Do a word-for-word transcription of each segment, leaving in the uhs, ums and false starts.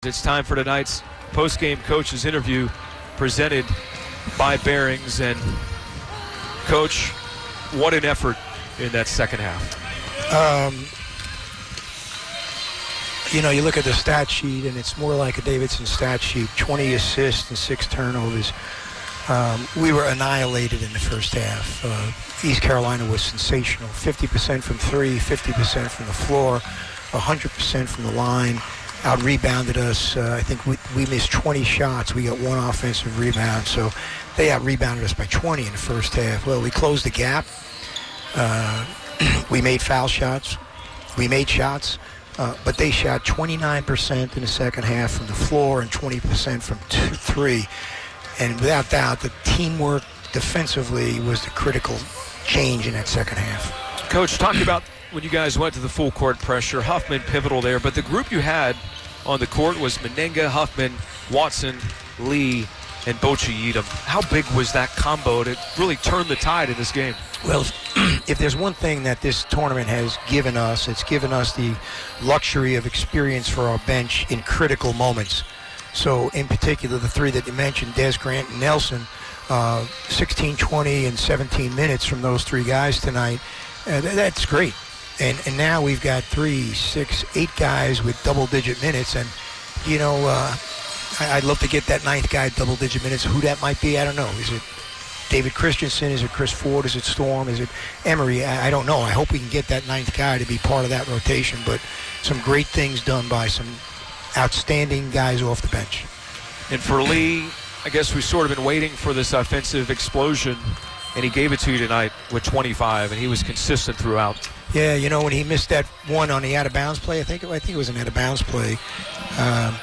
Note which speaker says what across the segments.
Speaker 1: It's time for tonight's post-game coach's interview presented by Barings. And Coach, what an effort in that second half.
Speaker 2: Um, you know, you look at the stat sheet, and it's more like a Davidson stat sheet, twenty assists and six turnovers. Um, we were annihilated in the first half. Uh, East Carolina was sensational, fifty percent from three, fifty percent from the floor, one hundred percent from the line. Out-rebounded us. Uh, I think we, we missed twenty shots. We got one offensive rebound, so they out-rebounded us by twenty in the first half. Well, we closed the gap. Uh, we made foul shots. We made shots, uh, but they shot twenty-nine percent in the second half from the floor and twenty percent from two, three. And without doubt, the teamwork defensively was the critical change in that second half.
Speaker 1: Coach, talk about when you guys went to the full court pressure. Huffman pivotal there, but the group you had on the court was Menenga, Huffman, Watson, Lee, and Bochi Yeadham. How big was that combo to really turn the tide in this game?
Speaker 2: Well, if there's one thing that this tournament has given us, it's given us the luxury of experience for our bench in critical moments. So in particular, the three that you mentioned, Des, Grant, and Nelson, uh, sixteen, twenty, and seventeen minutes from those three guys tonight, uh, th- that's great. And and now we've got three, six, eight guys with double-digit minutes. And, you know, uh, I, I'd love to get that ninth guy double-digit minutes. Who that might be, I don't know. Is it David Christensen? Is it Chris Ford? Is it Storm? Is it Emery? I, I don't know. I hope we can get that ninth guy to be part of that rotation. But some great things done by some outstanding guys off the bench.
Speaker 1: And for Lee, I guess we've sort of been waiting for this offensive explosion, and he gave it to you tonight with twenty-five, and he was consistent throughout.
Speaker 2: Yeah, you know, when he missed that one on the out-of-bounds play, I think I think it was an out-of-bounds play, um,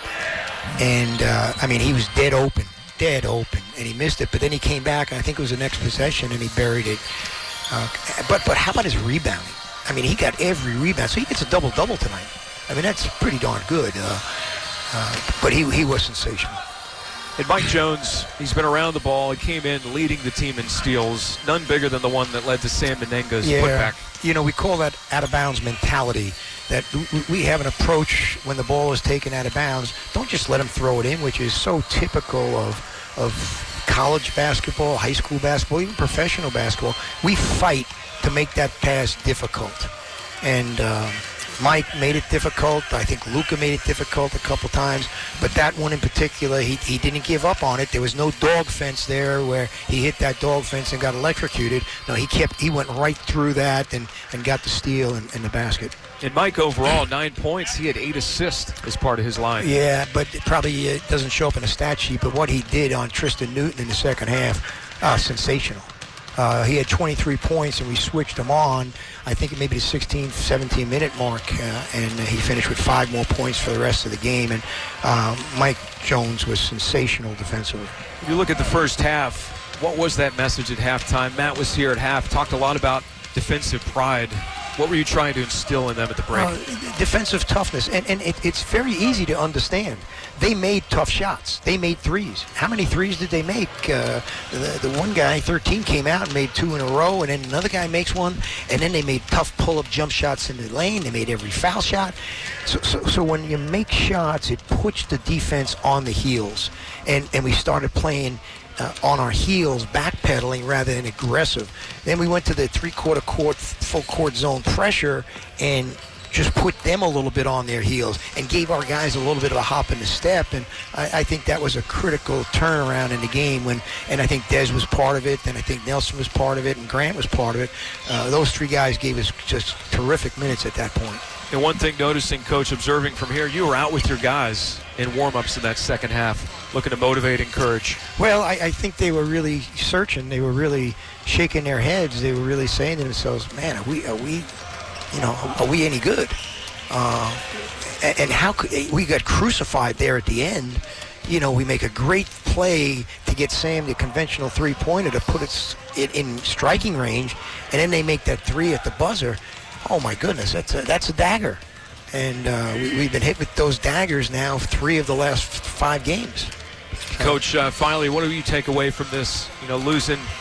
Speaker 2: and, uh, I mean, he was dead open, dead open, and he missed it, but then he came back, and I think it was the next possession, and he buried it. Uh, but but how about his rebounding? I mean, he got every rebound, so he gets a double-double tonight. I mean, that's pretty darn good, uh, uh, but he, he was sensational.
Speaker 1: And Mike Jones, he's been around the ball. He came in leading the team in steals, none bigger than the one that led to Sam Menenga's
Speaker 2: yeah.
Speaker 1: putback.
Speaker 2: You know, we call that out-of-bounds mentality, that we have an approach when the ball is taken out of bounds. Don't just let him throw it in, which is so typical of of college basketball, high school basketball, even professional basketball. We fight to make that pass difficult. And um, Mike made it difficult. I think Luka made it difficult a couple times. But that one in particular, he, he didn't give up on it. There was no dog fence there where he hit that dog fence and got electrocuted. No, he kept he went right through that and, and got the steal and, and the basket.
Speaker 1: And Mike overall, nine points. He had eight assists as part of his line.
Speaker 2: Yeah, but it probably uh, doesn't show up in a stat sheet. But what he did on Tristan Newton in the second half, uh, sensational. Uh, he had twenty-three points, and we switched him on, I think maybe the sixteen, seventeen minute mark, uh, and he finished with five more points for the rest of the game. And um, Mike Jones was sensational defensively.
Speaker 1: If you look at the first half, what was that message at halftime? Matt was here at half, talked a lot about defensive pride. What were you trying to instill in them at the break?
Speaker 2: Uh, defensive toughness, and, and it, it's very easy to understand. They made tough shots. They made threes. How many threes did they make? Uh, the, the one guy, thirteen, came out and made two in a row, and then another guy makes one, and then they made tough pull-up jump shots in the lane. They made every foul shot. So, so, so when you make shots, it puts the defense on the heels, and, and we started playing Uh, on our heels, backpedaling rather than aggressive. Then we went to the three-quarter court, full court zone pressure and just put them a little bit on their heels and gave our guys a little bit of a hop in the step. And I, I think that was a critical turnaround in the game. When, and I think Des was part of it, and I think Nelson was part of it, and Grant was part of it. Uh, those three guys gave us just terrific minutes at that point.
Speaker 1: And one thing noticing, Coach, observing from here, you were out with your guys in warm-ups in that second half, looking to motivate, encourage.
Speaker 2: Well, I, I think they were really searching. They were really shaking their heads. They were really saying to themselves, man, are we, are we, you know, are we any good? Uh, and, and how could, we got crucified there at the end. You know, we make a great play to get Sam the conventional three-pointer to put us in, in striking range, and then they make that three at the buzzer. Oh, my goodness, that's a, that's a dagger. And uh, we, we've been hit with those daggers now three of the last five games.
Speaker 1: Coach, uh, finally, what do you take away from this? You know, losing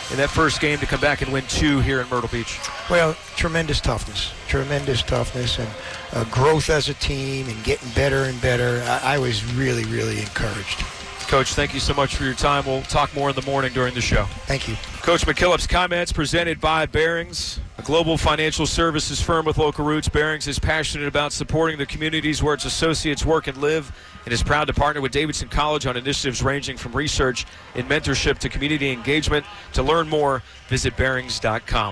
Speaker 1: in that first game to come back and win two here in Myrtle Beach?
Speaker 2: Well, tremendous toughness, tremendous toughness, and uh, growth as a team and getting better and better. I, I was really, really encouraged.
Speaker 1: Coach, thank you so much for your time. We'll talk more in the morning during the show.
Speaker 2: Thank you.
Speaker 1: Coach McKillop's comments presented by Barings, a global financial services firm with local roots. Barings is passionate about supporting the communities where its associates work and live, and is proud to partner with Davidson College on initiatives ranging from research and mentorship to community engagement. To learn more, visit barings dot com.